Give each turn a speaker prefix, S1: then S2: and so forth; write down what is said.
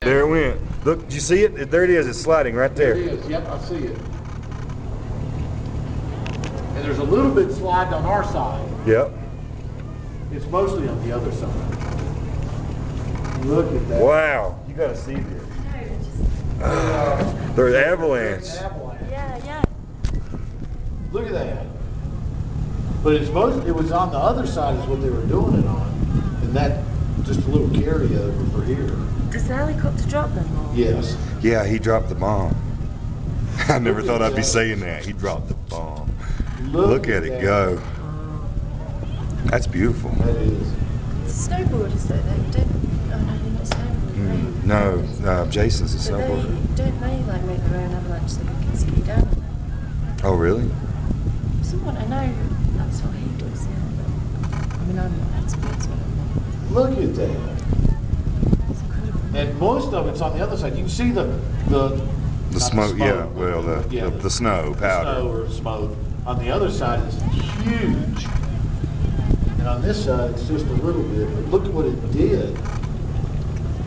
S1: There it went. Look, did you see it? There it is. It's sliding right there.
S2: There it is. Yep, I see it. And there's a little bit slide on our side.
S1: Yep.
S2: It's mostly on the other side. Look at that.
S1: Wow. You got to see this. There's avalanche.
S3: Yeah, yeah.
S2: Look at that. But it was on the other side is what they were doing it on. And that, just a little carryover for here.
S3: Does the helicopter drop them all?
S2: Yes.
S1: Yeah, he dropped the bomb. I never thought I'd be saying that. He dropped the bomb. Look at it go. That's beautiful.
S2: That is.
S3: Snowboarders though, they don't. Oh no, they're not snowboarders.
S1: No, Jason's a
S3: But
S1: snowboarder.
S3: don't they like make their own avalanche so they can ski down on them?
S1: Oh, really?
S3: Someone I know, that's what he does. Yeah. I mean, I'm not an expert, so I don't know.
S2: Look at that.
S3: It's incredible.
S2: And most of it's on the other side. You can see the not
S1: smoke, yeah,
S2: but
S1: well, the snow powder.
S2: Snow or smoke. On the other side is huge. And on this side, it's just a little bit. But look at what it did.